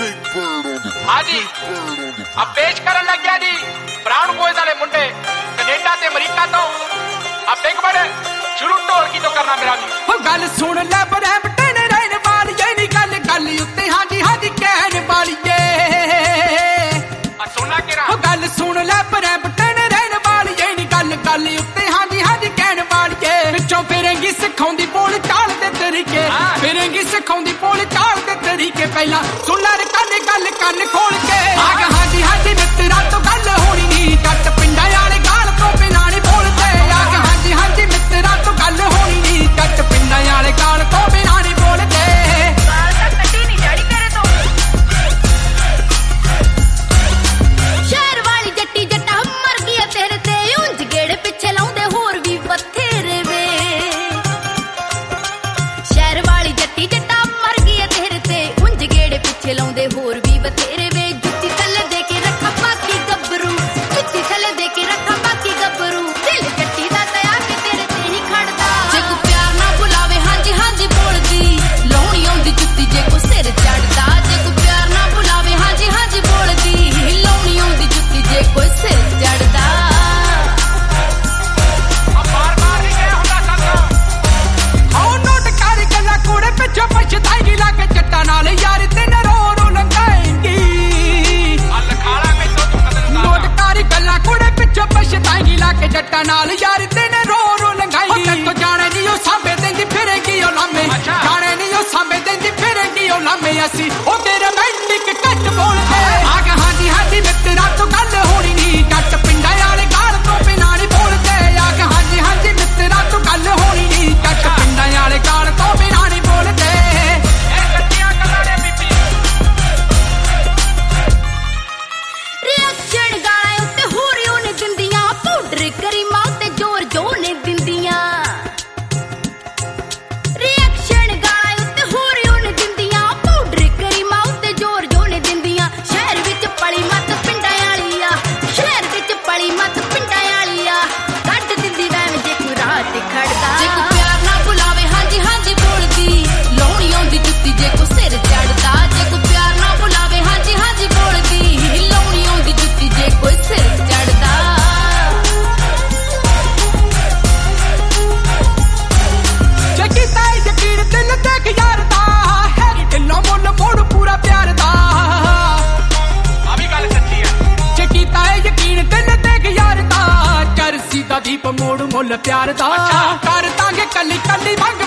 हाँ जी, अब पेश करन लग गया जी ब्राउन बॉयज वाले मुंडे कनेडा ते अमरीका तो अब एक बार शुरू ढोल की तो करना मेरा भी हो गल सुन ले ब्रैम्पटन रहने वाली ये नी गल गल उत्ते हाँ जी कहने वाली ये सुनना केरा हो गल सुन ले ब्रैम्पटन रहने वाली ये नी गल गल उत्ते हाँ जी कहने वाली ये पिछों फिरेंगी सिखाउंदी बोल चाल दे तरीके फिरेंगी सिखाउंदी बोल चाल दे तरीके पहला सुन ले कन खोल के आग हाँ जी मित्रा तो गल होनी नी जट पिंडा वाले गाल तो बिना नहीं बोलते आग हाँ जी मित्रा तो गल होनी नी जट पिंडा वाले गाल तो बिना नहीं बोलते शहर वाली जट्टी जट्टा मर गया तेरे ते उंज गेड़े पिछे लाउंदे होर भी बथेरे वे शहर वाली जट्टी जट्टा मर गया तेरे ते उंज गेड़े पिछे लाउंदे होर भी बथेरे वे जुत्ती थल्ले दे के रखा बाकी गबरू जुत्ती थल्ले दे के रखा बाकी गबरू दिल जट्टी दा तया के तेरे ते ही खड़दा जे को प्यार ना बुलावे हाँ जी बोलदी लाउणी आउंदी जुत्ती जे को सिर चढ़दा जे को प्यार ना बुलावे हाँ जी बोलदी लाउणी आउंदी जुत्ती जे को सिर चढ़दा अब बार नहीं गया होता संग आओ नोट कर गल्ला कोड़े पिछे पछताएगी लाके जट्टा नाल यार तेन रो लंगाएंगी लखाड़ा में तो नोट कर गल्ला कोड़े पिछे पछताएगी लाके जट्टा नाल यार तेन रो लंगाएंगी तो जाने नहीं ओ सामने देंदी फिरेगी ओ लामे जाने नहीं ओ सामने देंदी फिरेगी ओ लामे असी ओ तेरे मैंडिक कट बोलते आग हाँ जी मित्रा तो गल होनी नी जट पिंडा वाले गाल तो बिना नहीं बोलते आग हाँ जी मित्रा तो गल होनी नी जट पिंडा वाले गाल तो बिना नहीं बोलते रिएक्शन गाना उत्ते होरियों ने दिंदियां पाउडर करी मां ते जोर जो ने दिंदियां रिएक्शन गाना उत्ते होरियों ने दिंदियां पाउडर करी मां ते जोर जो ने दिंदियां शहर विच पली मत पिंडां वाली आ शहर विच पली मत पिंडां वाली आ कट दिंदी वैन जे कोई रात खड़दा जे को प्यार ना बुलावे हाँ जी बोलदी लाउणी आउंदी जुत्ती जे को सिर चढ़दा जे को प्यार ना बुलावे हाँ जी बोलदी लाउणी आउंदी जुत्ती जे को सिर चढ़दा जगीता यकीन दिल देख यार दा है दिलों मुल मोड़ पूरा प्यार दा अभी गल सच्ची है जगीता यकीन दिल देख यार दा कर सीधा दीप मोड़ मुल प्यार दा कर दांगे कली कली मंग